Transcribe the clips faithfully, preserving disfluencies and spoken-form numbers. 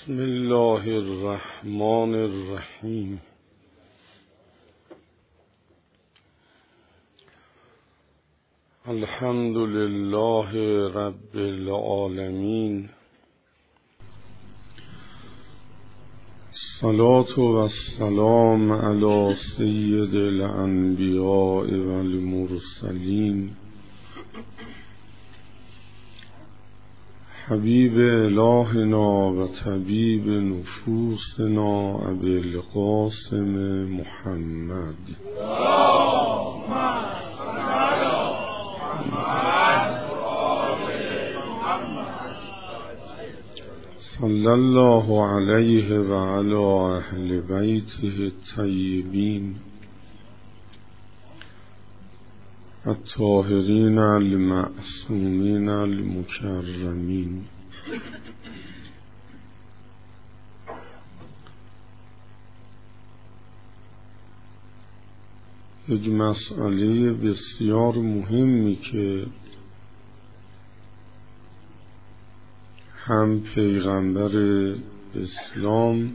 بسم الله الرحمن الرحیم. الحمد لله رب العالمین. الصلاة و السلام علی سید الانبیاء و المرسلین حبیب الهنا و طبیب نفوسنا ابی القاسم محمد صلی الله علیه و علی اهل بیته الطیبین الطاهرین المعصومین المکرمین. یک مسئله بسیار مهمی که هم پیغمبر اسلام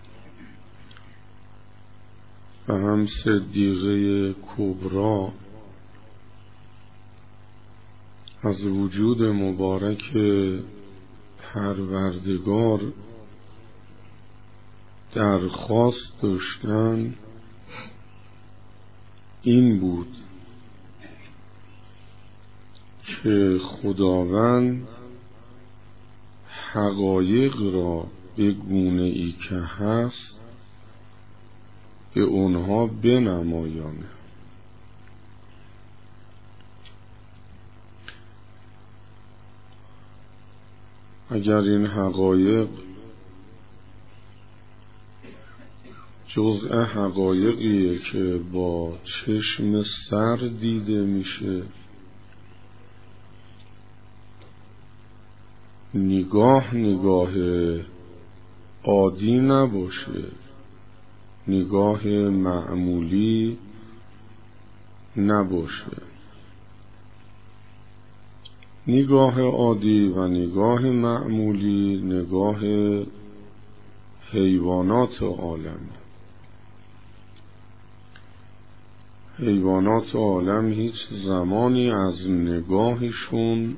و هم صدیقه کبری از وجود مبارک پروردگار درخواست داشتن این بود که خداوند حقایق را به گونه ای که هست به اونها بنمایانه. اگر این حقایق جزء حقایقیه که با چشم سر دیده میشه، نگاه نگاه عادی نباشه، نگاه معمولی نباشه، نگاه عادی و نگاه معمولی نگاه حیوانات عالم. حیوانات عالم هیچ زمانی از نگاهشون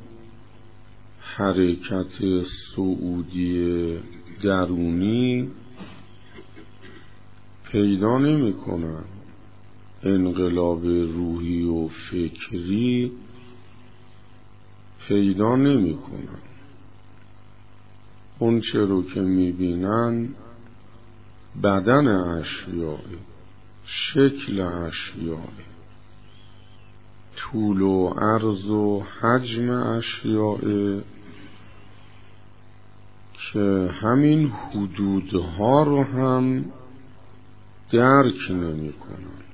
حرکت صعودی درونی پیدا نمی کنن، انقلاب روحی و فکری پیدا نمی کنن. اون چه رو که می بینن بدن اشیاء، شکل اشیاء، طول و عرض و حجم اشیاء که همین حدودها رو هم درک نمی کنن.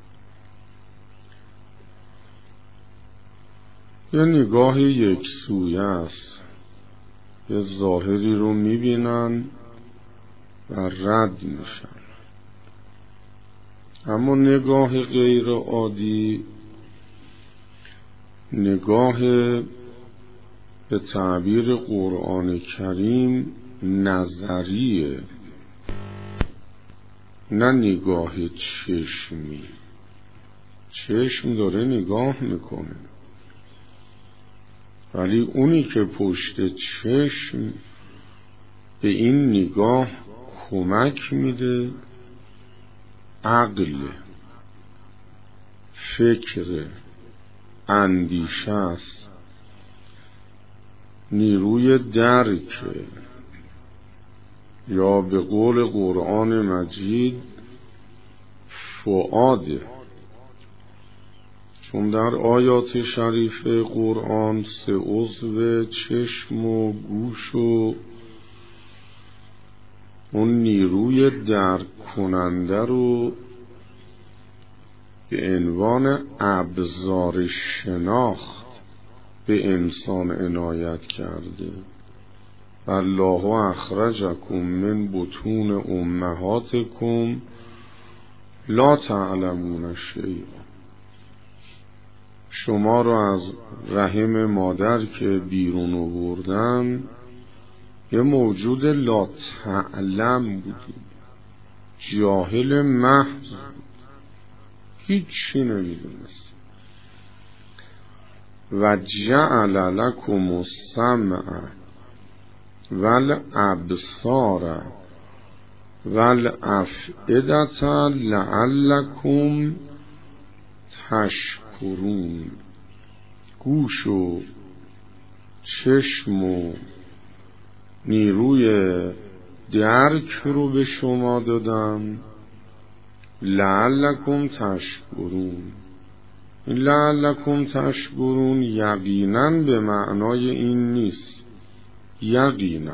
یه نگاه یک سویه است، یه ظاهری رو می بینن و رد میشن. اما نگاه غیر عادی، نگاه به تعبیر قرآن کریم نظریه، نه نگاه چشمی. چشم داره نگاه میکنه، ولی اونی که پشت چشم به این نگاه کمک میده عقل، فکر، اندیشه است، نیروی درک، یا به قول قرآن مجید فؤاده. چون در آیات شریف قرآن سه عضو چشم و گوش و اون نیروی درک کننده رو به عنوان ابزار شناخت به انسان عنایت کرده. الله اخرجکم من بطون امهاتکم لا تعلمون شیئا. شما را از رحم مادر که بیرون آوردن یه موجود لا تعلم بودیم، جاهل محض بود، هیچی نمیدونست. و جعل لکم السمع والابصار والافئدة لعلکم تشکرون. گوش و چشم و نیروی درک رو به شما دادم، لعلکم تشکرون. این لعلکم تشکرون یقینا به معنای این نیست، یقینا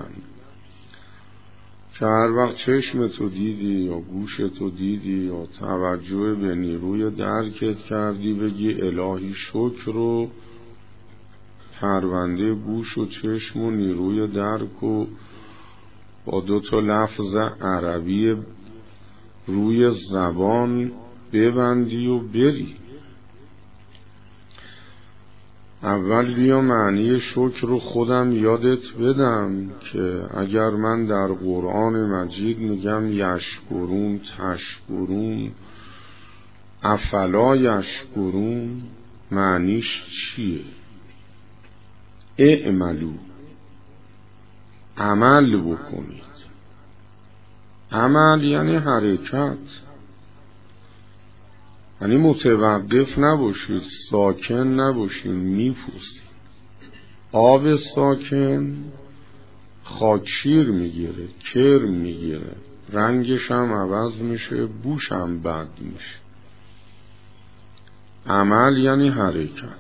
که هر وقت چشم تو دیدی یا گوش تو دیدی یا توجه به نیروی درکت کردی بگی الهی شکر رو پرونده گوش و چشم و نیروی درک و با دو تا لفظ عربی روی زبان ببندی و بری. اول بیا معنی شکر رو خودم یادت بدم که اگر من در قرآن مجید میگم یشکرون، تشکرون، افلا یشکرون، معنیش چیه؟ اعملو، عمل بکنید. عمل یعنی حرکت، یعنی متوقف نباشید، ساکن نباشید، میپوسید. آب ساکن خاکشیر میگیره، کرم میگیره، رنگش هم عوض میشه، بوش هم بد میشه. عمل یعنی حرکت.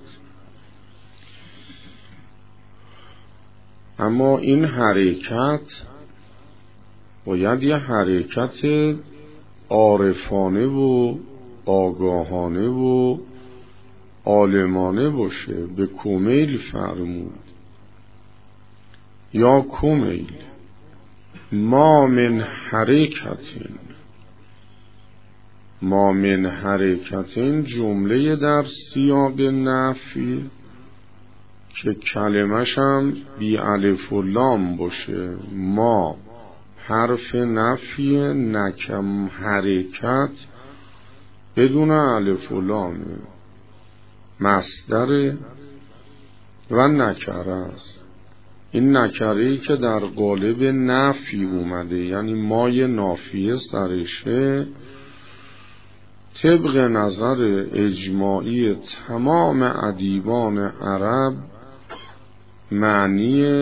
اما این حرکت باید یه حرکت عارفانه و آگاهانه و عالمانه باشه. به کمیل فرمود یا کمیل ما من حرکتین، ما من حرکتین جمله در سیاق نفی که کلمش هم بی الف و لام باشه. ما حرف نفی، نکم حرکت بدون الف و لامه، مصدر و نکره است. این نکره‌ای که در قالب نفی اومده، یعنی مای نافیه سرشه، طبق نظر اجماعی تمام ادیبان عرب معنی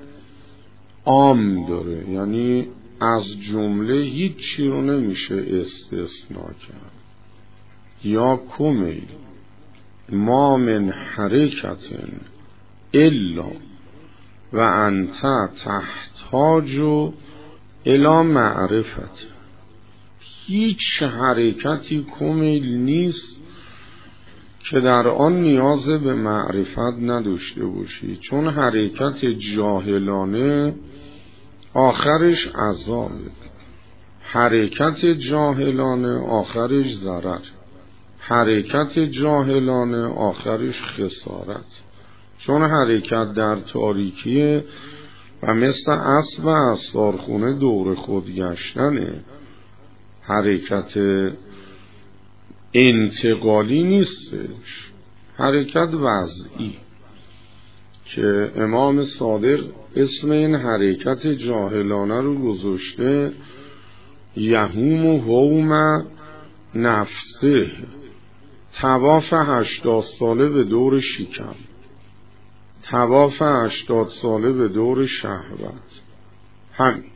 عام داره، یعنی از جمله هیچی رو نمیشه استثناء کرد. یا کمیل ما من حرکت الا و انت تحتاج الی معرفت. هیچ حرکتی کمیل نیست که در آن نیاز به معرفت نداشته باشی، چون حرکت جاهلانه آخرش عذابه، حرکت جاهلانه آخرش ضرر، حرکت جاهلانه آخرش خسارت. چون حرکت در تاریکیه و مثل اسب اسارخونه دور خود گشتنه، حرکت انتقالی نیستش، حرکت وضعی که امام صادق اسم این حرکت جاهلانه رو گذاشته یهوم و هوم نفسه، طواف هشتاد ساله به دور شکم، طواف هشتاد ساله به دور شهوت. همین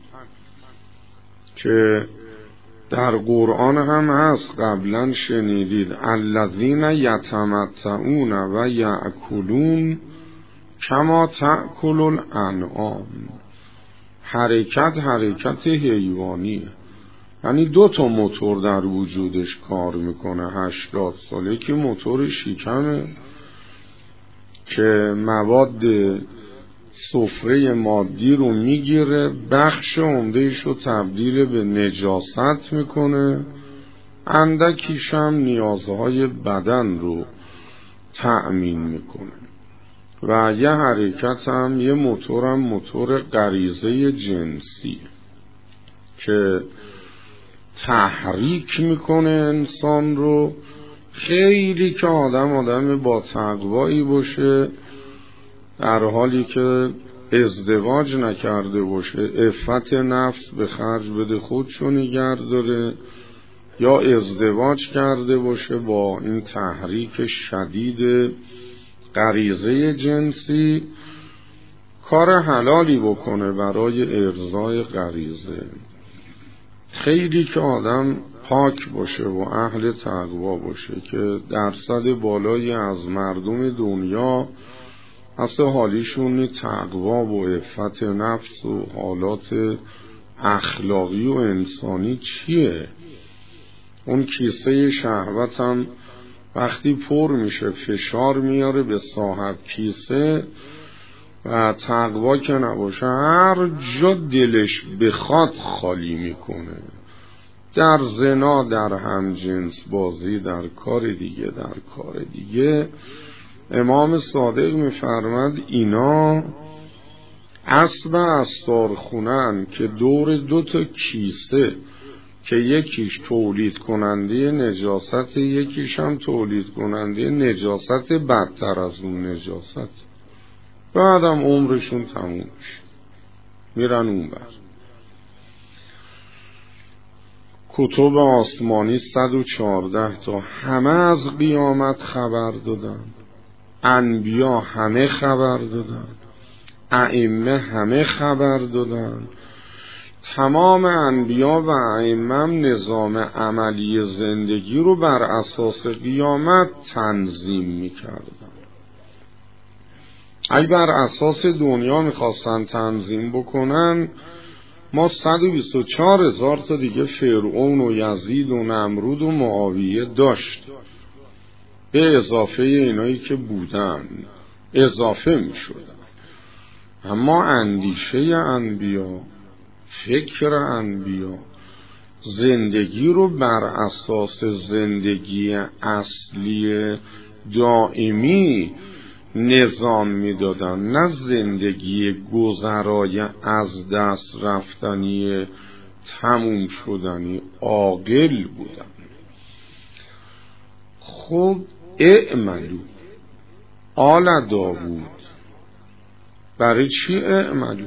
که در قرآن هم هست، قبلا شنیدید الذین یتمتعون و یأکلون کما تأکل الانعام. حرکت حرکت حیوانیه، یعنی دو تا موتور در وجودش کار میکنه. هشتاد ساله که موتور شکمه که مواد سفره مادی رو میگیره، بخش عمدهش رو تبدیل به نجاست میکنه، اندکیش هم نیازهای بدن رو تأمین میکنه. و یه حرکت هم یه موتور هم موتور غریزه جنسی که تحریک میکنه انسان رو. خیلی که آدم آدم با تقوایی باشه، در حالی که ازدواج نکرده باشه، عفت نفس به خرج بده، خودشو نگه داره، یا ازدواج کرده باشه با این تحریک شدید غریزه جنسی، کار حلالی بکنه برای ارضای غریزه. خیلی که آدم پاک باشه و اهل تقوا باشه که درصد بالایی از مردم دنیا اصل حالیشون تقوا و عفت نفس و حالات اخلاقی و انسانی چیه. اون کیسه شهوت هم وقتی پر میشه فشار میاره به صاحب کیسه و تقوا که نباشه هر جا دلش بخواد خالی میکنه. در زنا، در همجنس بازی، در کار دیگه در کار دیگه. امام صادق میفرماد اینا اسب استارخونن که دور دو تا کیسه که یکیش تولید کننده نجاست، یکیش هم تولید کننده نجاست بدتر از اون نجاست. بعدم عمرشون تموم میشه، میرن اون بر. کتب آسمانی صد و چهارده تا همه از قیامت خبر دادن، انبیا همه خبر دادن، ائمه همه خبر دادن. تمام انبیا و ائمه نظام عملی زندگی رو بر اساس قیامت تنظیم میکردن. اگه بر اساس دنیا میخواستن تنظیم بکنن، ما صد و بیست و چهار هزار تا دیگه فرعون و یزید و نمرود و معاویه داشت، به اضافه اینایی که بودن اضافه میشدن. اما اندیشه انبیا، فکر انبیا، زندگی رو بر اساس زندگی اصلی دائمی نظام میدادن، نه زندگی گذرای از دست رفتنی تموم شدنی. عاقل بودن. خب اعملو آل داوود، برای چی اعملو؟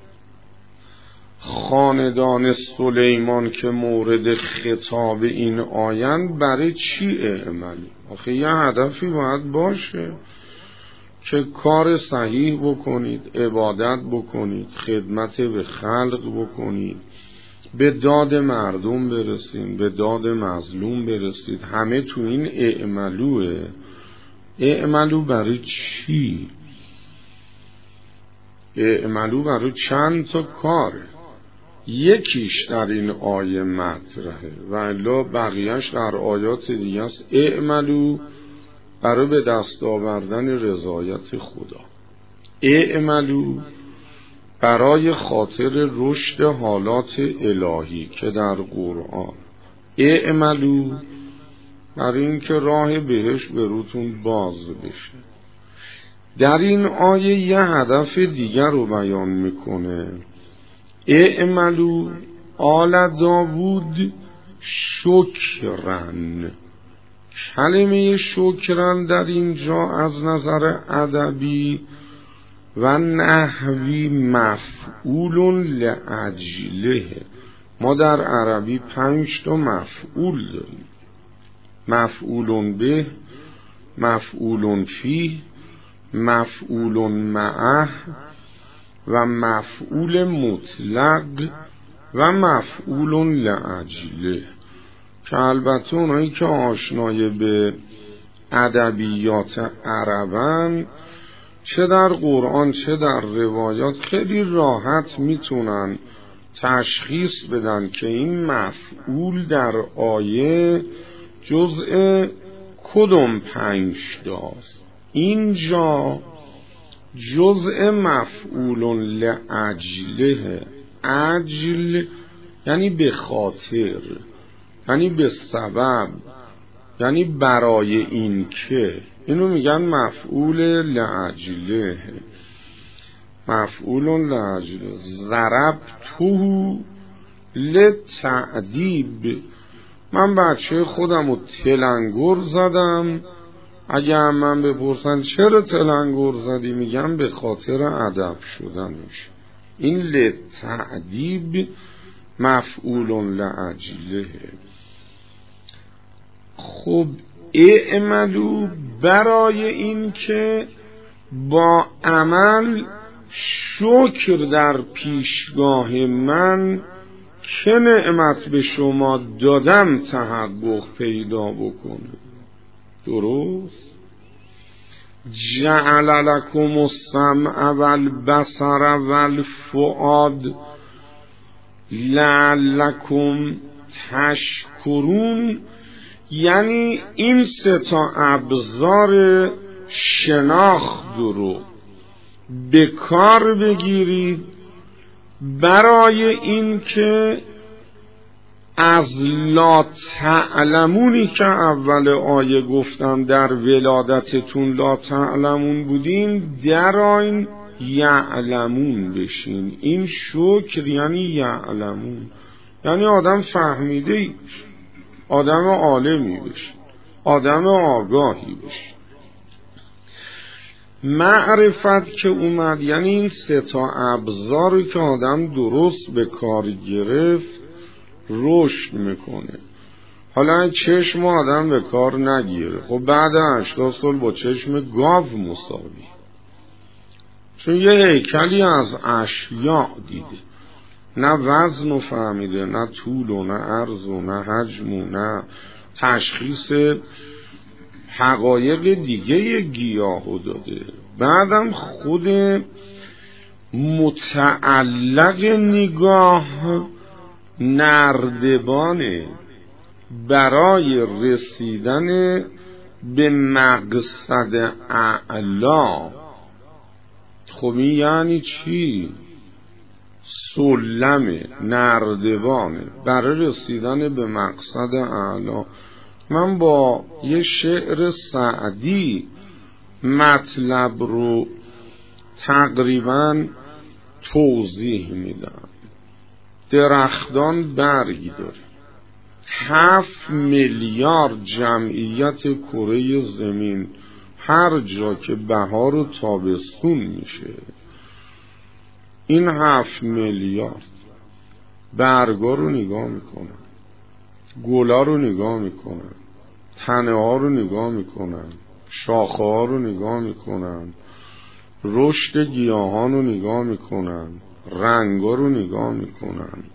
خاندان سلیمان که مورد خطاب این آیند برای چی اعملو؟ آخه یه هدفی باید باشه که کار صحیح بکنید، عبادت بکنید، خدمت به خلق بکنید، به داد مردم برسید، به داد مظلوم برسید. همه تو این اعملوه. اعملو برای چی؟ اعملو برای چند تا کاره. یکیش در این آیه مطرحه و الا بقیهش در آیات دیگه است. اعملو برای به دست آوردن رضایت خدا، اعملو برای خاطر رشد حالات الهی که در قرآن، اعملو برای اینکه راه بهشت به روتون باز بشه. در این آیه یه هدف دیگر رو بیان میکنه. اعملو آل داوود شکرن. کلمه شکرن در اینجا از نظر ادبی و نحوی مفعول لاجله. ما در عربی پنج تا مفعول داریم: مفعول به، مفعول فیه، مفعول معه و مفعول مطلق و مفعول لاجله، که البته اونایی که آشنای به ادبیات عربن چه در قرآن چه در روایات خیلی راحت میتونن تشخیص بدن که این مفعول در آیه جزء کدوم پنج تاست. اینجا جزء مفعول لاجله. اجل یعنی به خاطر، یعنی به سبب، یعنی برای این که، اینو میگن مفعول لعجله، مفعول لعجله. ضربته لتعدیب، من بچه خودم رو تلنگر زدم. اگه هم من بپرسن چرا تلنگر زدی، میگم به خاطر ادب شدنش. این لتعدیب مفعول لعجله. خب اعملو، برای این که با عمل شکر در پیشگاه من که نعمت به شما دادم تحقق پیدا بکنه. درست؟ جعل لکم السمع والبصر والفؤاد لعلکم تشکرون، یعنی این سه تا ابزار شناخت رو به کار بگیرید برای این که از لا تعلمونی که اول آیه گفتم در ولادتتون لا تعلمون بودین، در این یعلمون بشین. این شکر یعنی یعلمون، یعنی آدم فهمیده ای، آدم عالمی بشین، آدم آگاهی بشین. معرفت که اومد یعنی این سه تا ابزاری که آدم درست به کار گرفت رشد میکنه. حالا چشم آدم به کار نگیره، خب بعد هشتاد سال با چشم گاو مساوی، چون یه هیکلی از اشیاء دیده، نه وزن و فهمیده، نه طول و نه عرض و نه حجم و نه تشخیص حقایق دیگه گیاهو داده. بعدم خود متعلق نگاه نردبانه برای رسیدن به مقصد اعلا. خب این یعنی چی؟ سلمه، نردبانه برای رسیدن به مقصد اعلا. من با یه شعر سعدی مطلب رو تقریبا توضیح میدم. درختان برگی داره، هفت میلیارد جمعیت کره زمین، هر جا که بهار و تابستون میشه این هفت میلیارد برگا رو نگاه میکنن، گلا رو نگاه میکنن، تنه ها رو نگاه میکنن، شاخه ها رو نگاه میکنن، رشد گیاهان رو نگاه میکنن، رنگا رو نگاه میکنن.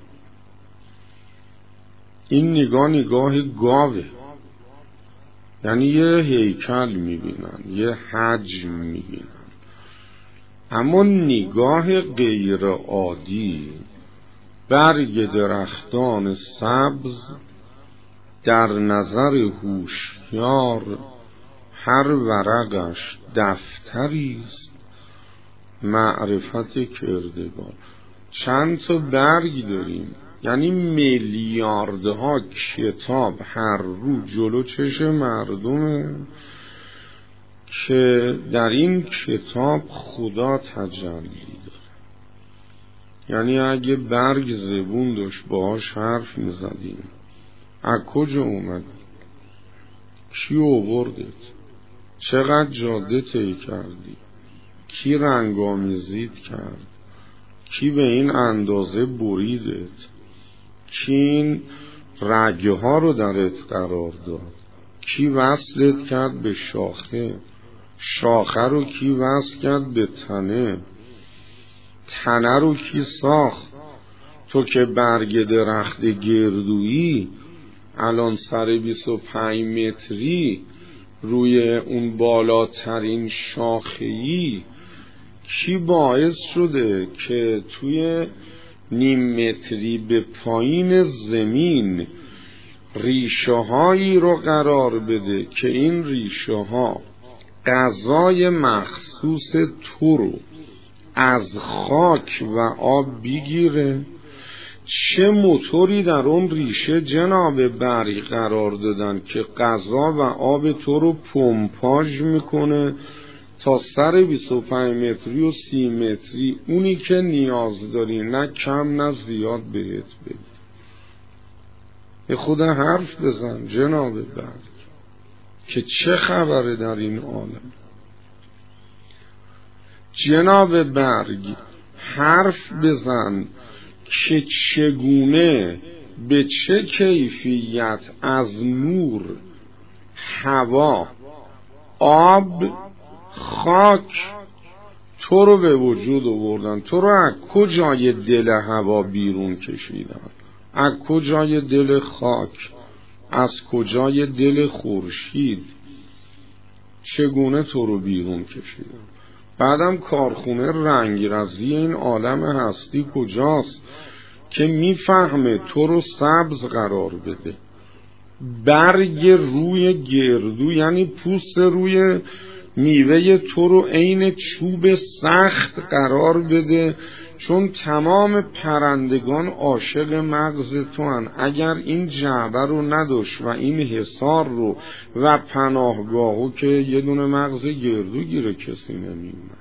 این نگاه نگاه گاوه، یعنی یه هیکل میبینن، یه حجم میبینن. اما نگاه غیر عادی، برگ درختان سبز در نظر هوشیار هر ورقش دفتریست معرفت کردگار. چند تا برگ داریم، یعنی میلیاردها کتاب هر رو جلو چش مردمه که در این کتاب خدا تجلی داره. یعنی اگه برگ زبون داشت باهاش حرف میزدیم، از کجا اومد؟ کی آوردت؟ چقدر جاده طی کردی؟ کی رنگامیزیت کرد؟ کی به این اندازه بریدت؟ کی این رگه ها رو درت قرار داد؟ کی وصلت کرد به شاخه؟ شاخه رو کی وصل کرد به تنه؟ تنه رو کی ساخت؟ تو که برگ درخت گردویی الان سر بیست و پنج متری روی اون بالاترین شاخه‌ای، کی باعث شده که توی نیم متری به پایین زمین ریشه هایی رو قرار بده که این ریشه ها غذای مخصوص تو رو از خاک و آب بگیره؟ چه موتوری در اون ریشه جناب برگ قرار دادن که غذا و آب تو رو پمپاژ میکنه تا سر بیست و پنج متری و سی متری اونی که نیاز داری نه کم نه زیاد بهت بده. به خدا حرف بزن جناب برگ که چه خبره در این عالم. جناب برگ حرف بزن که چگونه به چه کیفیت از نور، هوا، آب، خاک تو رو به وجود آوردن. تو رو از کجای دل هوا بیرون کشیدن؟ از کجای دل خاک؟ از کجای دل خورشید؟ چگونه تو رو بیرون کشیدن؟ بعدم کارخونه رنگرزی این عالم هستی کجاست که میفهمه تو رو سبز قرار بده؟ برگ روی گردو یعنی پوست روی میوه تو رو عین چوب سخت قرار بده، چون تمام پرندگان عاشق مغز تو هن. اگر این جعبه رو نداشت و این حصار رو و پناهگاهو که یه دونه مغز گردو گیره کسی نمیومد.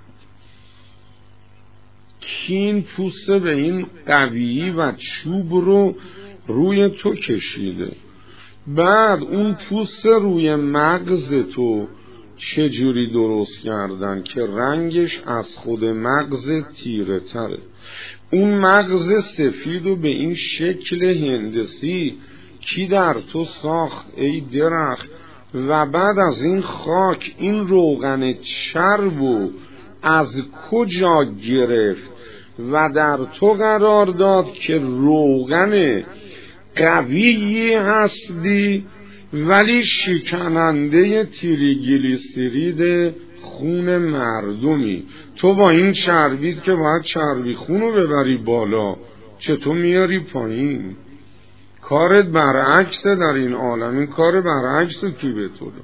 کی این پوست به این قویی و چوب رو روی تو کشیده؟ بعد اون پوست روی مغز تو چجوری درست کردن که رنگش از خود مغز تیره تره؟ اون مغز سفید و به این شکل هندسی کی در تو ساخت ای درخت؟ و بعد از این خاک این روغن چرب از کجا گرفت و در تو قرار داد که روغن قوی هستی ولی شکننده تریگلیسیرید خون مردمی؟ تو با این چربید که باید چربی خونو ببری بالا، چطور میاری پایین؟ کارت برعکسه در این عالم. این کار برعکس رو کی به تو داد؟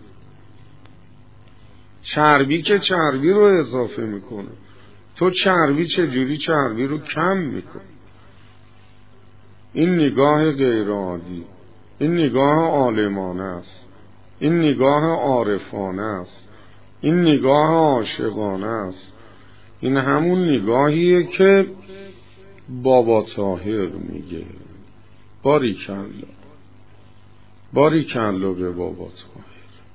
چربی که چربی رو اضافه میکنه، تو چربی چجوری چربی رو کم میکنه؟ این نگاه غیر عادی، این نگاه عالمانه است، این نگاه عارفانه است، این نگاه عاشقانه است. این همون نگاهیه که بابا طاهر میگه. باری کلا باری کلا به بابا طاهر.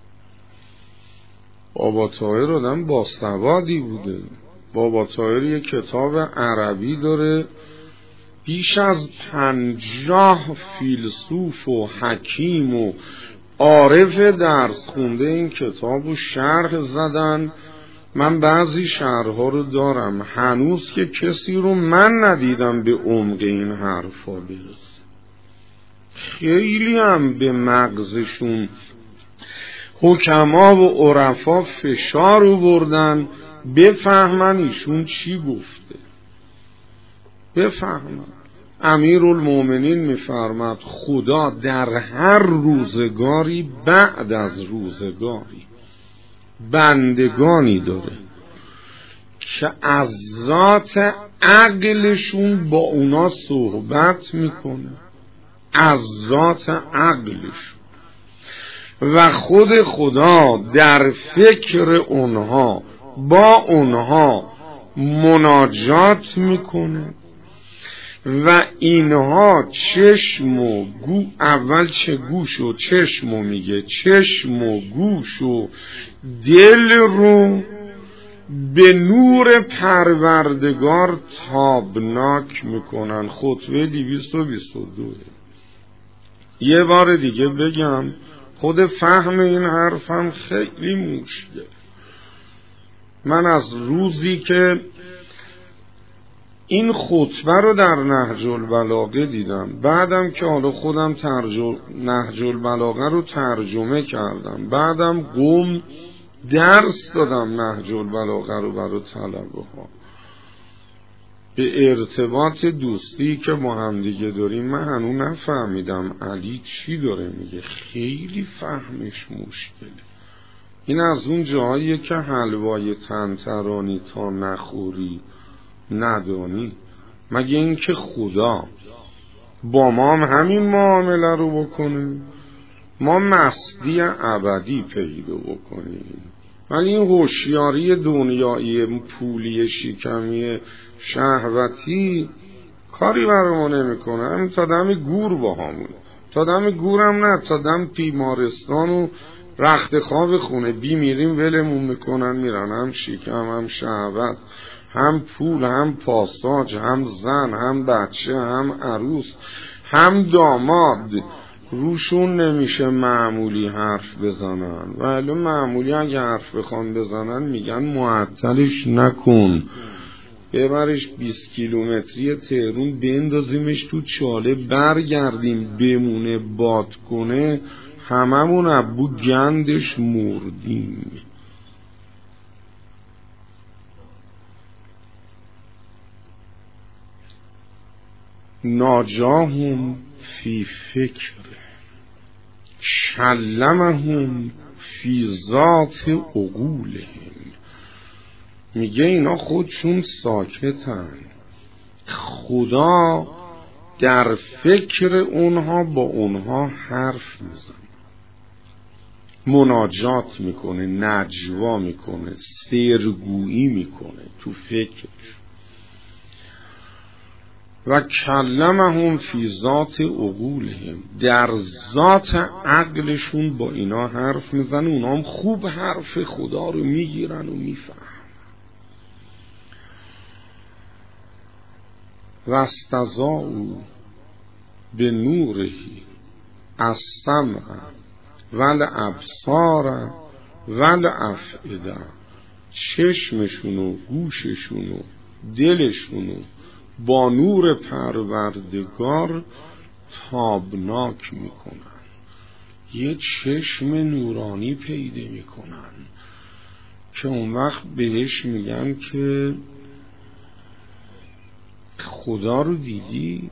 بابا طاهر آدم باسوادی بوده. بابا طاهر یک کتاب عربی داره، بیش از پنجاه فیلسوف و حکیم و عارف درس خونده این کتاب و شرح زدن. من بعضی شرحها رو دارم، هنوز که کسی رو من ندیدم به عمق این حرفا برسه. خیلی هم به مغزشون حکما و عرفا فشار آوردن بفهمن ایشون چی گفته، بفهمن. امیرالمومنین میفرماد خدا در هر روزگاری بعد از روزگاری بندگانی داره که از ذات عقلشون با اونا صحبت میکنه، از ذات عقلشون، و خود خدا در فکر اونها با اونها مناجات میکنه و اینها چشم و گو اول چه گوش و چشم و میگه چشم و گوش و دل رو به نور پروردگار تابناک میکنن. خطبه دویست و بیست و دو. یه بار دیگه بگم، خود فهم این حرفم خیلی مشکل. من از روزی که این خطبه رو در نهج البلاغه دیدم، بعدم که حالا خودم ترجم نهج البلاغه رو ترجمه کردم، بعدم قم درس دادم نهج البلاغه رو برای طلبه ها، به ارتباط دوستی که با هم دیگه داریم من هنوز نفهمیدم علی چی داره میگه. خیلی فهمش مشکله. این از اون جاییه که حلوای طنطرانی تا نخوری ندانی. مگه این که خدا با ما هم همین معامله رو بکنیم، ما مستی ابدی پیدا بکنیم. ولی این هوشیاری دنیایی پولی شکمی شهوتی کاری برای ما نمیکنه. همین تا دم گور با همون، تا دم گورم نه، تا دم بیمارستان و رخت خواب خونه بی میریم ولمون میکنن میرن. هم شکم، هم شهوت، هم پول، هم پاساج، هم زن، هم بچه، هم عروس، هم داماد. روشون نمیشه معمولی حرف بزنن. ولی معمولی اگه حرف بخوان بزنن میگن معطلش نکن، ببرش بیست کیلومتری تهرون بندازیمش تو چاله برگردیم بمونه باد کنه، هممون ابو گندش مردیم. ناجاهم فی فکر کلمهم فی ذات عقولهم. میگه اینا خودشون ساکتن، خدا در فکر اونها با اونها حرف میزنه، مناجات میکنه، نجوا میکنه، سرگویی میکنه تو فکرش. و کلمهم فی ذات عقولهم، در ذات عقلشون با اینا حرف میزنه. اونا هم خوب حرف خدا رو میگیرن و میفهمن. و استضاءوا به نورهی السمع والابصار والافئده. چشمشون و گوششون و دلشون با نور پروردگار تابناک میکنن. یه چشم نورانی پیدا میکنن که اون وقت بهش میگن که خدا رو دیدی؟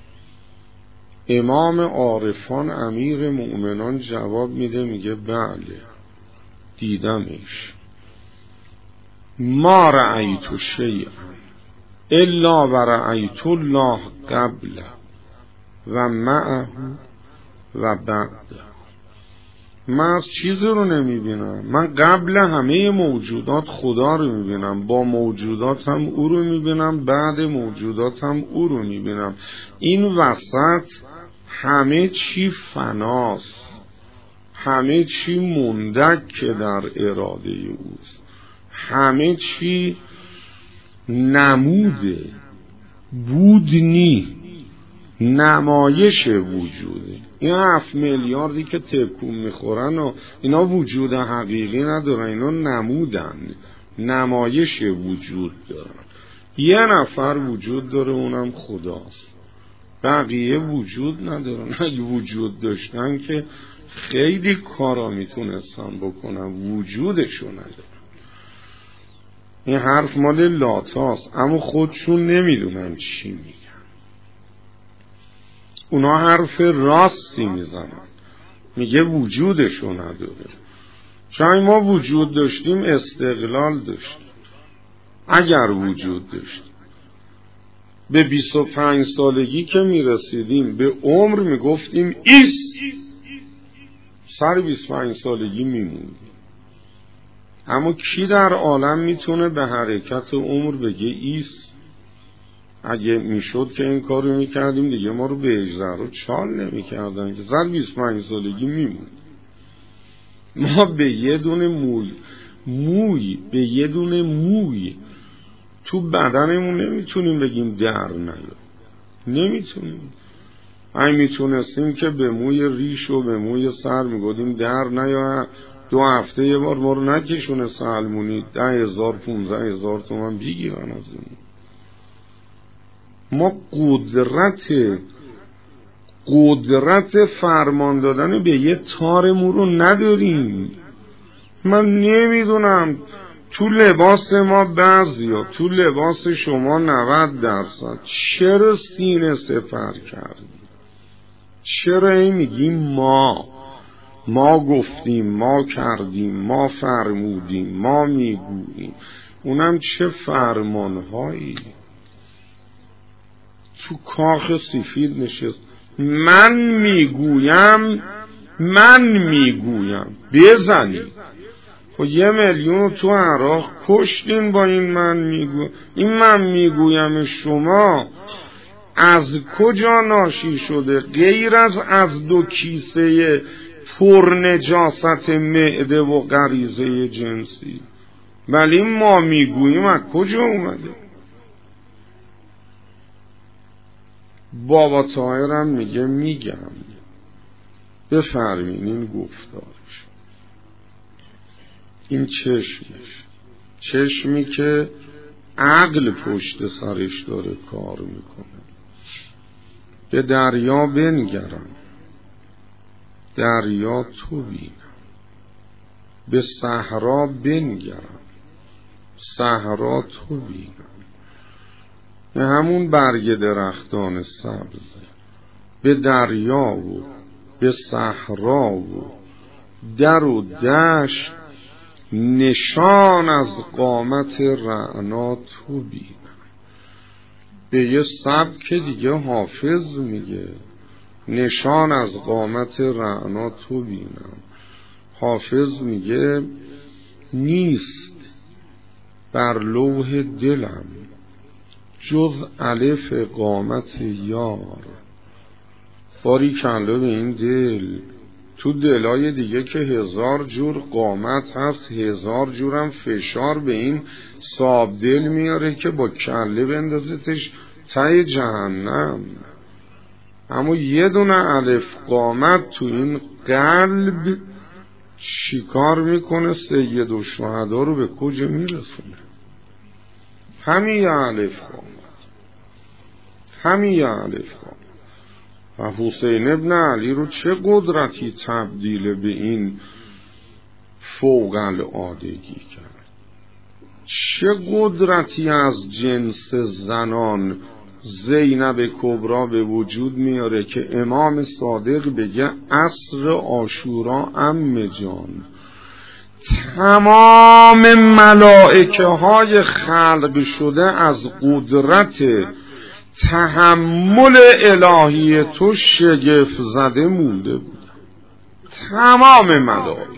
امام عارفان امیر مؤمنان جواب میده، میگه بله دیدمش. ما رأیت شیئا الا و رأیت الله قبله و معه و بعده. من از چیزی رو نمیبینم، من قبل همه موجودات خدا رو میبینم، با موجودات هم او رو میبینم، بعد موجودات هم او رو میبینم. این وسط همه چی فناست، همه چی مندک در اراده اوست، همه چی نموده، بود نی، نمایش وجوده. این هفت میلیاردی که تکون میخورن و اینا وجود حقیقی ندارن، اینا نمودن، نمایش وجود دارن. یه نفر وجود داره، اونم خداست، بقیه وجود ندارن. اگه وجود داشتن که خیلی کارا میتونستن بکنن، وجودشو ندارن. این حرف مال لاتاست، اما خودشون نمیدونن چی میگن. اونا حرف راستی میزنن، میگه وجودشو نداره. چون ما وجود داشتیم استقلال داشتیم. اگر وجود داشتیم به بیست و پنج سالگی که میرسیدیم به عمر میگفتیم ایست، سر بیست و پنج سالگی میموندیم. اما کی در عالم میتونه به حرکت عمر بگه ایست؟ اگه میشد که این کار رو میکردیم دیگه ما رو به اجزر رو چال نمیکردن که زن بیست و پنج سالگی میمون. ما به یه دونه موی موی به یه دونه موی تو بدنمون نمیتونیم بگیم در نیا، نمیتونیم. این میتونستیم که به موی ریش و به موی سر میگودیم در نیا، دو هفته یه بار ما رو نکشونه سلمونی ده هزار پونزه هزار تومن بگیرن از این. ما قدرت قدرت فرمان دادن به یه تار مو رو نداریم. من نمیدونم تو لباس ما بعضیا، تو لباس شما نود درصد چرا سینه سپر کردیم؟ چرا این میگیم ما ما گفتیم، ما کردیم، ما فرمودیم، ما میگوییم؟ اونم چه فرمانهایی. تو کاخ سفید نشست. من میگویم من میگویم بزنید. خب یه میلیون تو عراق کشتین با این من میگویم. این من میگویم شما از کجا ناشی شده غیر از از دو کیسه پر نجاست معده و غریزه جنسی؟ ولی ما میگوییم از کجا اومده؟ بابا طاهرم میگه میگم. بفرمین این گفتارش، این چشمش، چشمی که عقل پشت سرش داره کار میکنه. به دریا بنگرم، دریا تو بینم. به صحرا بنگرم، صحرا تو بینم. به همون برگ درختان سبزه. به دریا و به صحرا و در و دشت نشان از قامت رعنا تو بینم. به یه سبک دیگه حافظ میگه نشان از قامت رعنا تو بینم. حافظ میگه نیست بر لوح دلم جز الف قامت یار. باری کلا به این دل. تو دلای دیگه که هزار جور قامت هست، هزار جورم فشار به این صاحب دل میاره که با کله بندازتش ته جهنم. اما یه دونه الف قامت تو این قلب چیکار میکنه؟ سید و شهدا رو به کجا میرسونه؟ همین یه الف قامت، همین یه الف قامت. و حسین ابن علی رو چه قدرتی تبدیل به این فوق العادگی کرد؟ چه قدرتی از جنس زنان زینب کبرا به وجود میاره که امام صادق بگه عصر عاشورا عمه جان تمام ملائکه های خلق شده از قدرت تحمل الهی تو شگفت زده مونده بود. تمام ملائکه.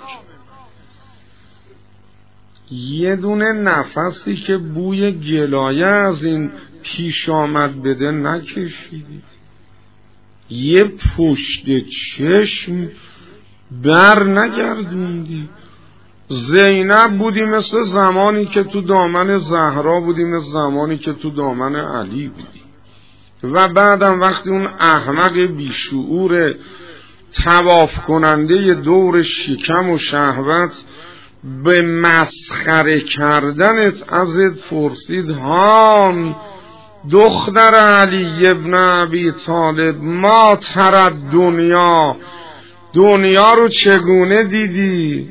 یه دونه نفسی که بوی گلایه از این پیش آمد بده نکشیدی. یه پشت چشم بر نگردوندی. زینب بودی مثل زمانی که تو دامن زهرا بودی، مثل زمانی که تو دامن علی بودی. و بعدم وقتی اون احمق بیشعور طواف کننده دور شکم و شهوت به مسخره کردنت ازت پرسید هان دختر علی ابن ابی طالب ما ترد دنیا، دنیا رو چگونه دیدی؟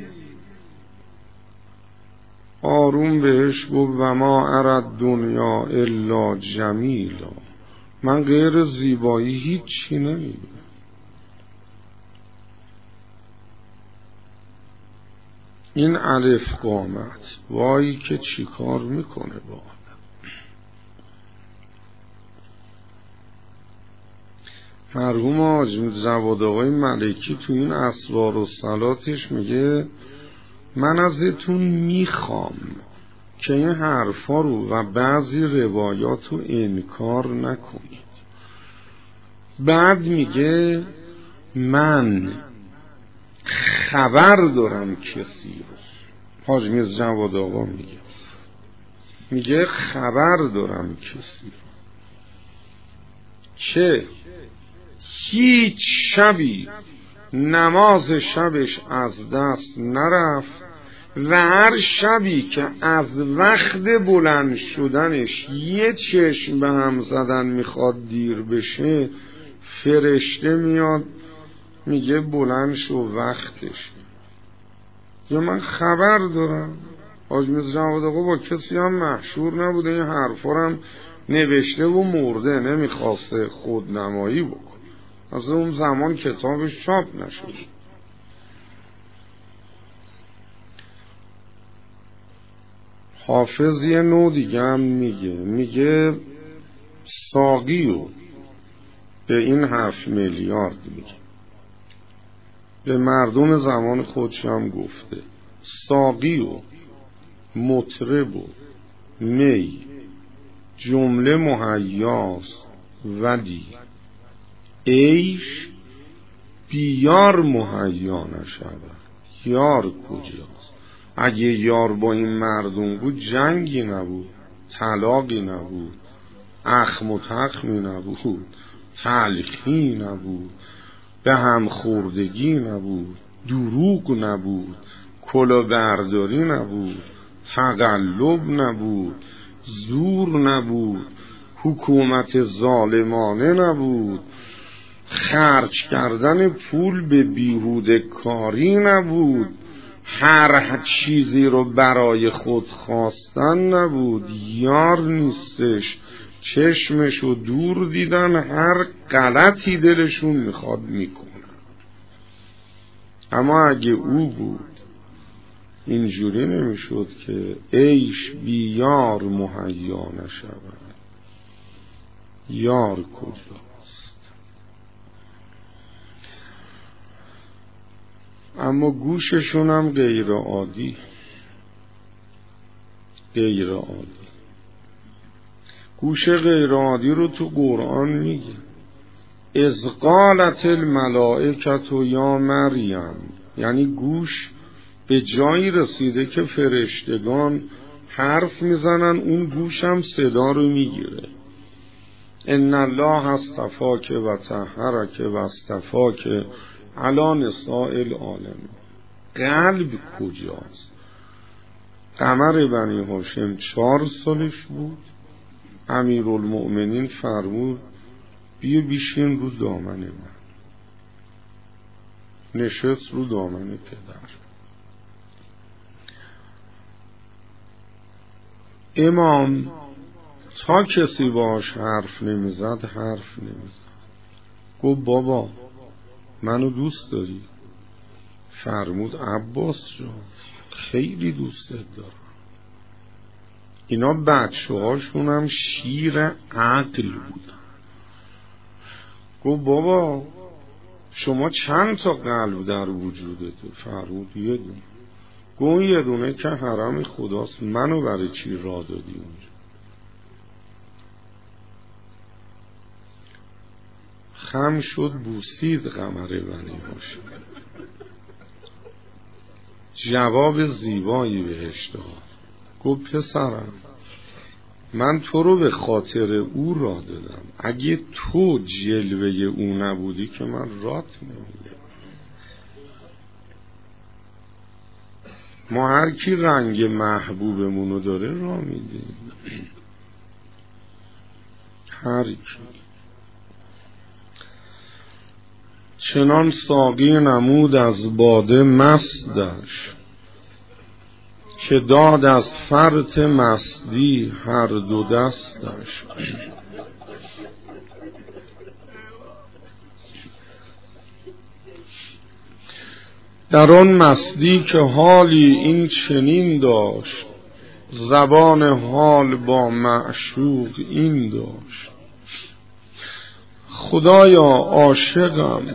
آروم بهش گفت و ما ارد دنیا الا جمیلا، من غیر زیبایی هیچی نمیدونم. این الف قامت وای که چی کار میکنه با آدم. مرحوم حاج جواد آقای ملکی تو این اسرار و صلاتش میگه من ازتون میخوام که این حرفا رو و بعضی روایات رو انکار نکنید. بعد میگه من خبر دارم کسی رو، حاج میرزا جواد آقا میگه میگه خبر دارم کسی رو که هیچ شبی نماز شبش از دست نرفت و هر شبی که از وقت بلند شدنش یه چشم به هم زدن میخواد دیر بشه، فرشته میاد میگه بلند شو وقتش. یا من خبر دارم. حاج میرزا جواد آقا با کسی هم محشور نبوده، این حرفا هم نوشته و مرده، نمیخواسته خودنمایی بکن. از اون زمان کتابش چاپ نشد. حافظ یه نوع دیگه هم میگه میگه ساقیو به این هفت میلیارد میگه. به مردم زمان خودش هم گفته ساقی و مطرب و می جمله مهیاست، ولی عیش بیار مهیا نشود. یار کجاست؟ اگه یار با این مردم بود جنگی نبود، طلاقی نبود، اخم و تخمی نبود، تلخی نبود، به هم خوردگی نبود، دروغ نبود، کلاهبرداری نبود، تقلب نبود، زور نبود، حکومت ظالمانه نبود، خرج کردن پول به بیهوده کاری نبود، هر چیزی رو برای خود خواستن نبود. یار نیستش، چشمشو دور دیدن، هر غلطی دلشون میخواد میکنن. اما اگه او بود اینجوری نمیشد که عیش بی یار مهیا نشود. یار کجاست؟ اما گوششون هم غیر عادی غیر عادی گوش غیر عادی رو تو قرآن میگه. اذ قالت الملائکة یا مریم، یعنی گوش به جایی رسیده که فرشتگان حرف میزنن، اون گوش هم صدا رو میگیره. ان الله اصطفاک و طهرک و اصطفاک علی نساء العالمین. قلب کجاست؟ قمر بنی هاشم چهار سالش بود، امیرالمؤمنین فرمود بیا بیشین رو دامن من. نشست رو دامن پدر. امام تا کسی باش حرف نمیزد حرف نمیزد. گفت بابا منو دوست داری؟ فرمود عباس جان خیلی دوستت دارم. اینا بچه هاشون هم شیر عقل بودن. گفت بابا شما چند تا قلب در وجودته؟ فرمود یه دونه. گفت یه دونه که حرم خداست، منو برای چی راه دادی اونجا؟ خم شد بوسید قمر بنی هاشم. جواب زیبایی بهش داد. گفت پسرم من تو رو به خاطر او راه دادم، اگه تو جلوه او نبودی که من رات نمیدم. ما هر کی رنگ محبوبمونو داره راه میدیم، هر کی. چنان ساقی نمود از باده مستش، که داد از فرط مستی هر دو دستش. در آن مستی که حالی این چنین داشت، زبان حال با معشوق این داشت. خدایا عاشقم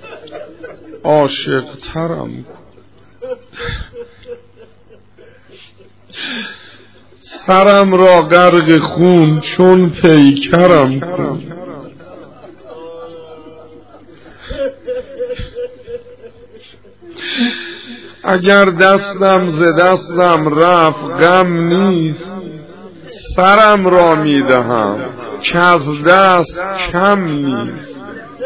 عاشق ترم کن، سرم را غرق خون چون پیکرم کن. اگر دستم ز دستم رفت غم نیست، سرم را میدهم که از دست کم نیست.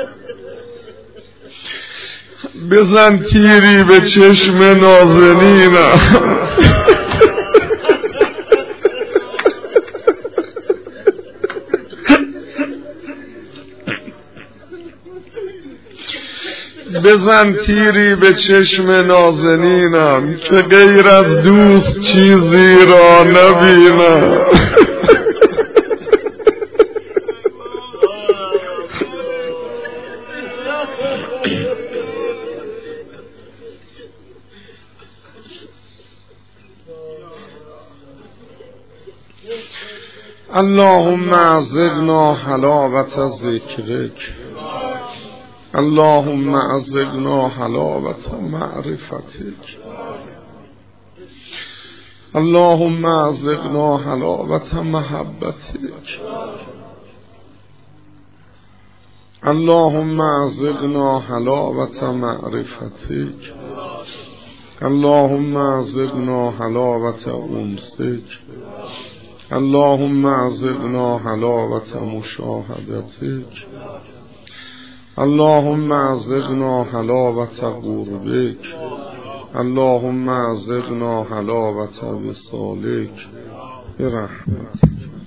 بزن تیری به چشم نازنینم، بزن تیری به چشم نازنینم، که غیر از دوست چیزی را نبینم. اللهم ازقنا حلاوت ذکرک اللهم ازقنا حلاوة معرفتك اللهم ازقنا حلاوة محبتك اللهم ازقنا حلاوة معرفتك اللهم ازقنا حلاوة انسك اللهم ازقنا حلاوة مشاهدتك اللهم ازقنا حلاوة قربك اللهم ازقنا حلاوة وصالك برحمتك.